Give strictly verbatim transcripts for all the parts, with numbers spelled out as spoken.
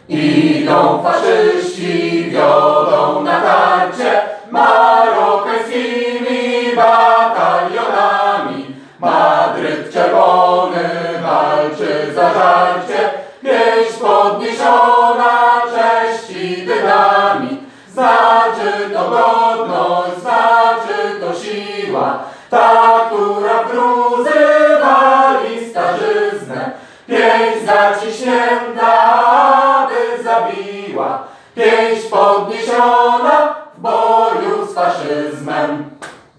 Idą faszyści, wiodą na tarcie marokańskimi batalionami. Madryt czerwony walczy za żarcie, pieśń podniesiona, cześć i dynamit. Znaczy to godność, znaczy to siła, ta, która w gruzy wali starzyznę. Pięść zaciśnięta, aby zabiła, pięść podniesiona w boju z faszyzmem.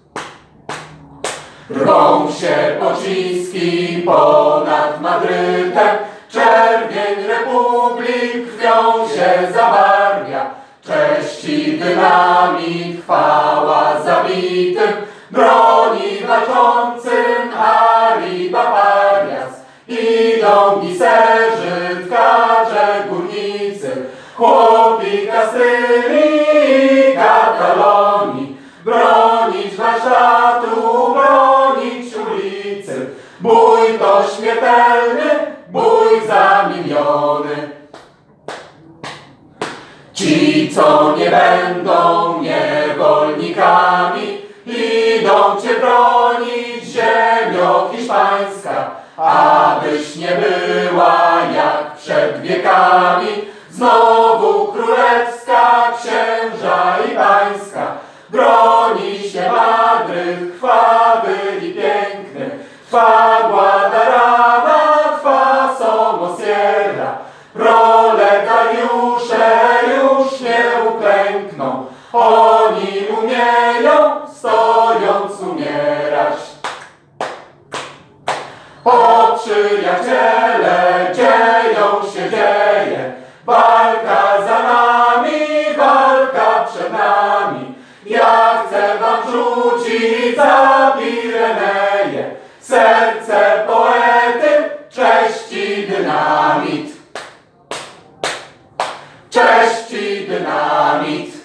Rwą się pociski ponad Madrytem, czerwień republik krwią się zabarwia. Cześć i dynamit, chwała zabitym, broni walczącym Arriba Parias. Idą giserzy, tkacze, górnicy, chłopi Kastylii i Katalonii. Bronić warsztatu, bronić ulicy, bój to śmiertelny, bój za miliony. Ci, co nie będą niewolnikami, idą cię bronić, ziemio hiszpańska, abyś nie była jak przed wiekami, znowu królewska, księża i pańska. Broni się Madryt, krwawy i piękny, trwa Guadarrama, trwa Somosierra. Proletariusze już nie uklękną, oni umieją stojąc umierać. O przyjaciele, dzieją się dzieje, walka za nami, walka przed nami. Ja chcę wam rzucić za Pirenei.